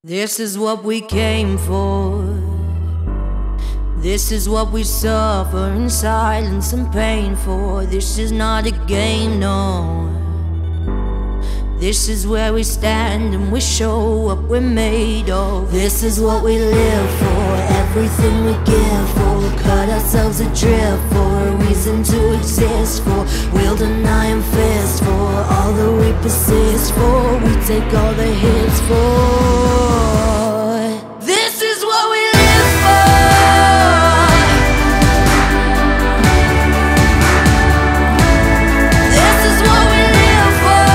This is what we came for. This is what we suffer in silence and pain for. This is not a game, no. This is where we stand and we show what we're made of. This is what we live for, everything we give for. Cut ourselves adrift for a reason to exist for. Wield an iron fist for all that we persist for. We take all the hits for. This is what we live for. This is what we live for.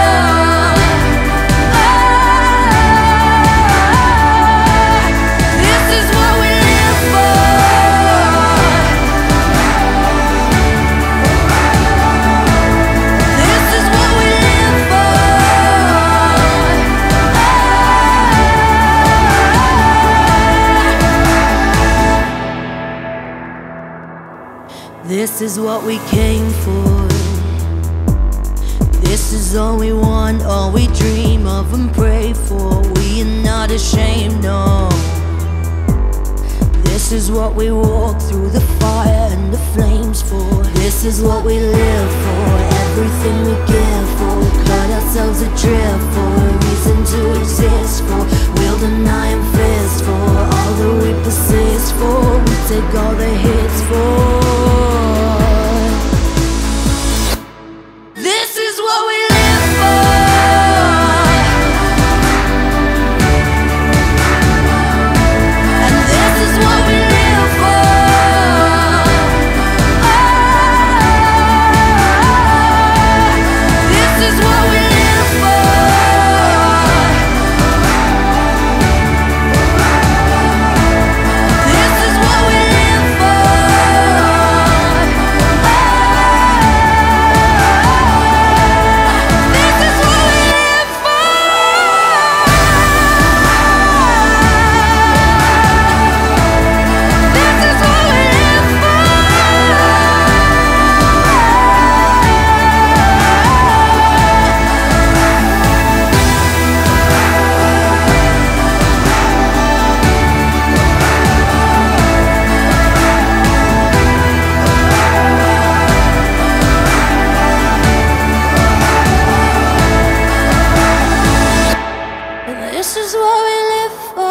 This is what we live for. This is what we live for. This is what we came for. This is all we want, all we dream of and pray for. We are not ashamed, no. This is what we walk through the fire and the flames for. This is what we live for, everything we give for. Cut ourselves adrift for a reason to exist for. Wield an iron fist for all that we persist for. We take all the hits for. This is what we live for. And this is what we live for. This is what we live for. This is what we live for. This is what we live for. This is what we live for. This is what we live for.